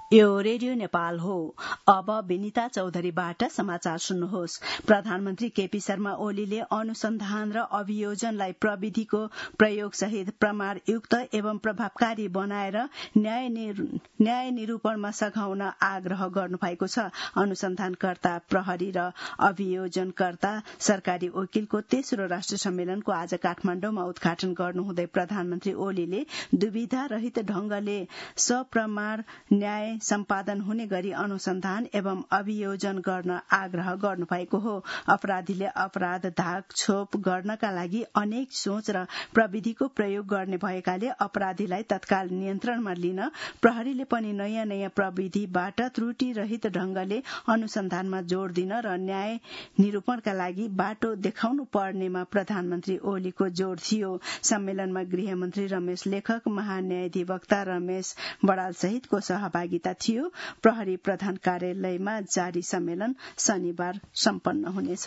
यो रेडियो नेपाल हो। अब विनिता चौधरीबाट समाचार सुन्नुहोस्। प्रधानमन्त्री केपी शर्मा ओलीले अनुसन्धान र अभियोजनलाई प्रविधिको प्रयोग सहित प्रमाणयुक्त एवं प्रभावकारी बनाएर न्याय निरूपणमा सघाउन आग्रह गर्नुभएको छ। अनुसन्धानकर्ता, प्रहरी र अभियोजनकर्ता सरकारी वकिलको तेस्रो राष्ट्रिय सम्मेलनको आज काठमाण्डुमा उद्घाटन गर्नुहुँदै प्रधानमन्त्री ओलीले दुविधा रहित ढंगले सप्रमाण न्याय सम्पादन हुने गरी अनुसन्धान एवं अभियोजन गर्न आग्रह गर्नुभएको हो। अपराधीले अपराध धाकछोप गर्नका लागि अनेक सोच र प्रविधिको प्रयोग गर्ने भएकाले अपराधीलाई तत्काल नियन्त्रणमा लिन प्रहरीले पनि नयाँ नयाँ प्रविधिबाट त्रुटि रहित ढंगले अनुसन्धानमा जोड़ दिन र न्याय निरूपणका लागि बाटो देखाउनु पर्नेमा प्रधानमन्त्री ओलीको जोड़ थियो। सम्मेलनमा गृहमन्त्री रमेश लेखक, महान्यायाधिवक्ता रमेश बडाल सहितको सहभागिता थियो। प्रहरी प्रधान कार्यालयमा जारी सम्मेलन शनिबार सम्पन्न हुनेछ।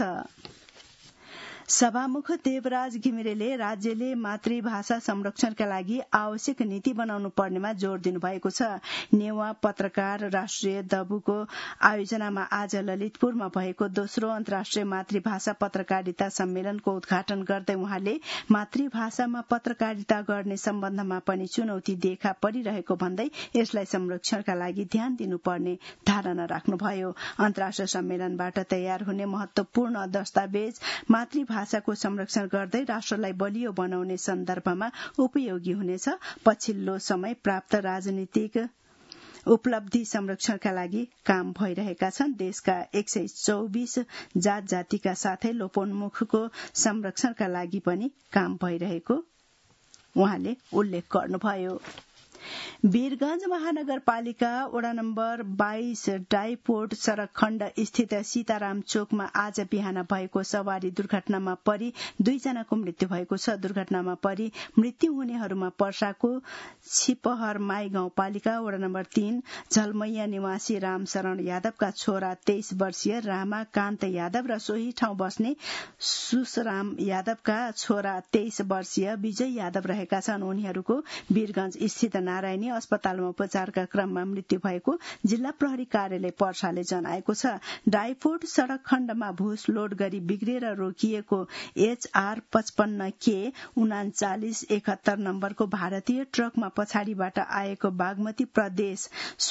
सभामुख देवराज घिमिरेले राज्यले मातृभाषा संरक्षणका लागि आवश्यक नीति बनाउनु पर्नेमा जोड़ दिनुभएको छ। नेवा पत्रकार राष्ट्रिय दबुको आयोजनामा आज ललितपुरमा भएको दोस्रो अन्तर्राष्ट्रिय मातृभाषा पत्रकारिता सम्मेलनको उद्घाटन गर्दै उहाँले मातृभाषामा पत्रकारिता गर्ने सम्बन्धमा पनि चुनौती देखा परिरहेको भन्दै यसलाई संरक्षणका लागि ध्यान दिनुपर्ने धारणा राख्नुभयो। अन्तर्राष्ट्रिय सम्मेलनबाट तयार हुने महत्वपूर्ण दस्तावेज मातृभाषाको संरक्षण गर्दै राष्ट्रलाई बलियो बनाउने सन्दर्भमा उपयोगी हुनेछ। पछिल्लो समय प्राप्त राजनीतिक उपलब्धि संरक्षणका लागि काम भइरहेका छन्। देशका 124 जात जातिका साथै लोपोन्मुखको संरक्षणका लागि पनि काम भइरहेको उहाँले उल्लेख गर्नुभयो। वीरगंज महानगरपालिका वडा नम्बर 22 डाइपोर्ट सड़क खण्ड स्थित सीताराम चोकमा आज बिहान भएको सवारी दुर्घटनामा परि 2 जनाको मृत्यु भएको छ। दुर्घटनामा परि मृत्यु हुनेहरूमा पर्साको छिपहरमाई गाउँपालिका वडा नम्बर 3 झलमैया निवासी रामशरण यादवका छोरा 23 वर्षीय रामा कान्त यादव र सोही ठाउँ बस्ने सुसराम यादवका छोरा 23 वर्षीय विजय यादव रहेका छन्। उनीहरूको वीरगंज स्थित नारायणी अस्पतालमा उपचारका क्रममा मृत्यु भएको जिल्ला प्रहरी कार्यालय पर्साले जनाएको छ। डाइपोर्ट सड़क खण्डमा भूस लोड गरी बिग्रेर रोकिएको HR 55 K 3971 नम्बरको भारतीय ट्रकमा पछाडिबाट आएको बागमती प्रदेश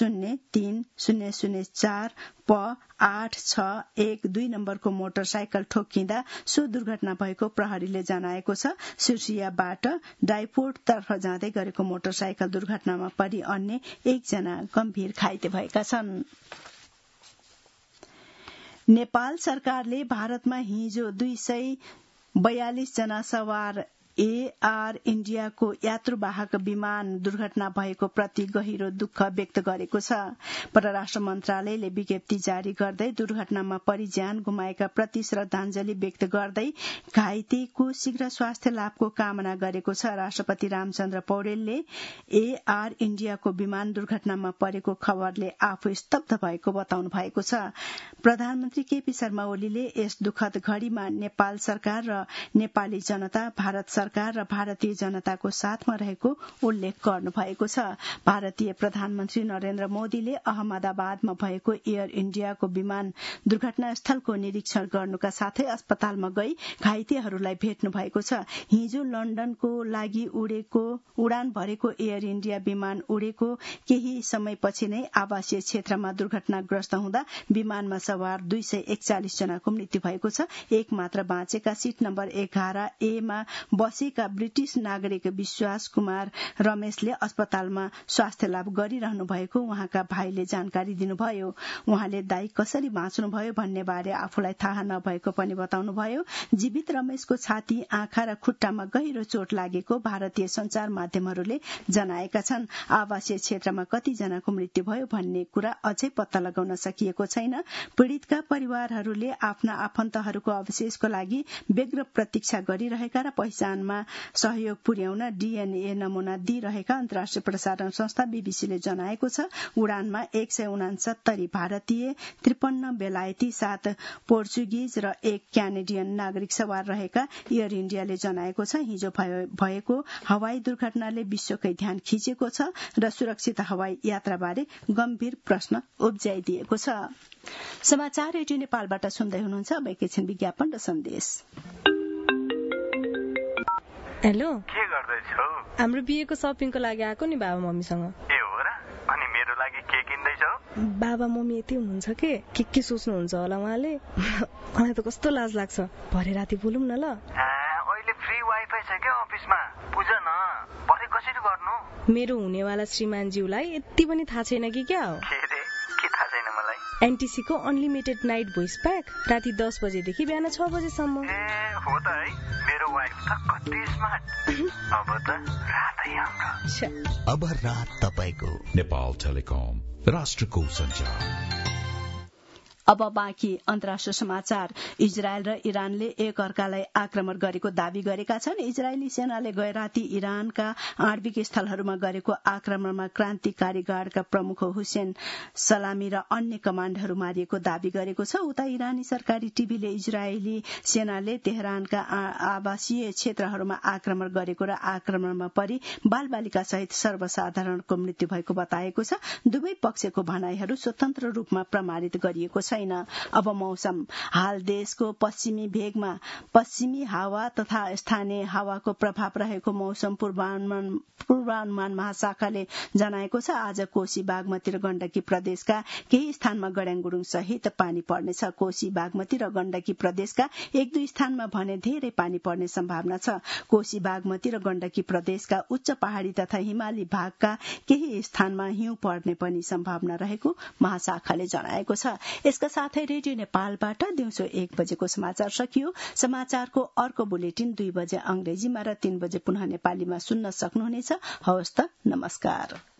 03004 प 8612 नम्बरको मोटरसाइकल ठोक्किँदा सो दुर्घटना भएको प्रहरीले जनाएको छ। सुर्सियाबाट डाइपोर्ट तर्फ जाँदै गरेको मोटरसाइकल दुर्घटनामा परि अन्य 1 जना गम्भीर घाइते भएका छन्। नेपाल सरकारले भारतमा हिजो 242 जना सवार एयर इण्डियाको यात्रुवाहक विमान दुर्घटना भएको प्रति गहिरो दुःख व्यक्त गरेको छ। परराष्ट्र मन्त्रालयले विज्ञप्ति जारी गर्दै दुर्घटनामा परि ज्यान गुमाएका प्रति श्रद्धाञ्जली व्यक्त गर्दै घाइतेको शीघ्र स्वास्थ्य लाभको कामना गरेको छ। राष्ट्रपति रामचन्द्र पौडेलले एयर इण्डियाको विमान दुर्घटनामा परेको खबरले आफू स्तब्ध भएको बताउनु भएको छ। प्रधानमन्त्री केपी शर्मा ओलीले यस दुःखद घड़ीमा नेपाल सरकार र नेपाली जनता, भारत सरकार र भारतीय जनताको साथमा रहेको उल्लेख गर्नुभएको छ। भारतीय प्रधानमन्त्री नरेन्द्र मोदीले अहमदाबादमा भएको एयर इण्डियाको विमान दुर्घटना स्थलको निरीक्षण गर्नुका साथै अस्पतालमा गई घाइतेहरूलाई भेट्नु भएको छ। हिजो लन्डनको लागि उडान भरेको एयर इण्डिया विमान उडेको केही समयपछि नै आवासीय क्षेत्रमा दुर्घटनाग्रस्त हुँदा विमानमा सवार 241 जनाको मृत्यु भएको छ। एक मात्र बाँचेका सीट नम्बर 11A मा बसेका ब्रिटिश नागरिक विश्वास कुमार रमेशले अस्पतालमा स्वास्थ्य लाभ गरिरहनु भएको उहाँका भाइले जानकारी दिनुभयो। उहाँले दाइ कसरी बाँच्नुभयो भन्ने बारे आफूलाई थाहा नभएको पनि बताउनुभयो। जीवित रमेशको छाती, आँखा र खुट्टामा गहिरो चोट लागेको भारतीय संचार माध्यमहरूले जनाएका छन्। आवासीय क्षेत्रमा कति जनाको मृत्यु भयो भन्ने कुरा अझै पत्ता लगाउन सकिएको छैन। पीड़ितका परिवारहरूले आफ्ना आफन्तहरूको अवशेषको लागि व्यग्र प्रतीक्षा गरिरहेका र पहिचान अभियानमा सहयोग पुर्याउन डीएनए नमूना दिइरहेका अन्तर्राष्ट्रिय प्रसारण संस्था बीबीसीले जनाएको छ। उडानमा 169 भारतीय, 53 बेलायती, 7 पोर्चुगिज र 1 क्यानेडियन नागरिक सवार रहेका एयर इण्डियाले जनाएको छ। हिजो भएको हवाई दुर्घटनाले विश्वकै ध्यान खिचेको छ र सुरक्षित हवाई यात्राबारे गम्भीर प्रश्न उब्जाइदिएको छ। समाचार रेडियो नेपालबाट सुन्दै हुनुहुन्छ। अब एकैछिन विज्ञापन र सन्देश। हेलो, के गर्दैछौ? हाम्रो बिहेको शपिङको लागि आएको नि बाबा मम्मीसँग। ए हो र? अनि मेरो लागि के किन्दैछौ? बाबा मम्मी यति हुनुहुन्छ के सोच्नुहुन्छ होला उहाँले। मलाई त कस्तो लाज लाग्छ। भरे राति बोलौँ न ल। अहिले फ्री वाइफाई छ क्या अफिसमा, बुझ न। भरे कसरी गर्नु? मेरो हुनेवाला श्रीमानज्यूलाई यति पनि थाहा छैन कि क्या हो? के थाहा छैन मलाई? एनटीसी को अनलिमिटेड नाइट भोइस प्याक राति 10 बजेदेखि बिहान 6 बजेसम्म। हो त है, मेरो वाइफ त कति स्मार्ट। अब त रातै हाम्रो। अब रात तपाईको। नेपाल टेलिकम, राष्ट्रको सञ्चार। अब बाँकी अन्तर्राष्ट्रिय समाचार। इजरायल र इरानले एक अर्कालाई आक्रमण गरेको दावी गरेका छन्। इजरायली सेनाले गए राति इरानका आणविक स्थलहरूमा गरेको आक्रमणमा क्रान्तिकारी गार्डका प्रमुख हुसेन सलामी र अन्य कमाण्डहरू मारिएको दावी गरेको छ। उता इरानी सरकारी टीभीले इजरायली सेनाले तेहरानका आवासीय क्षेत्रहरूमा आक्रमण गरेको र आक्रमणमा परि बालबालिका सहित सर्वसाधारणको मृत्यु भएको बताएको छ। दुवै पक्षको भनाईहरू स्वतन्त्र रूपमा प्रमाणित गरिएको छैन। अब मौसम। हाल देशको पश्चिमी भेगमा पश्चिमी हावा तथा स्थानीय हावाको प्रभाव रहेको मौसम पूर्वानुमान महाशाखाले जनाएको छ। आज कोशी, बागमती र गण्डकी प्रदेशका केही स्थानमा गड्याङगुडुङ सहित पानी पर्नेछ। कोशी, बागमती र गण्डकी प्रदेशका 1-2 स्थानमा भने धेरै पानी पर्ने सम्भावना छ। कोशी, बागमती र गण्डकी प्रदेशका उच्च पहाड़ी तथा हिमाली भागका केही स्थानमा हिउँ पर्ने पनि सम्भावना रहेको महाशाखाले जनाएको छ। यसका साथै रेडियो नेपालबाट दिउँसो 1 बजेको समाचार सकियो। समाचारको अर्को बुलेटिन 2 बजे अंग्रेजीमा र 3 बजे पुनः नेपालीमा सुन्न सक्नुहुनेछ। हवस् त, नमस्कार।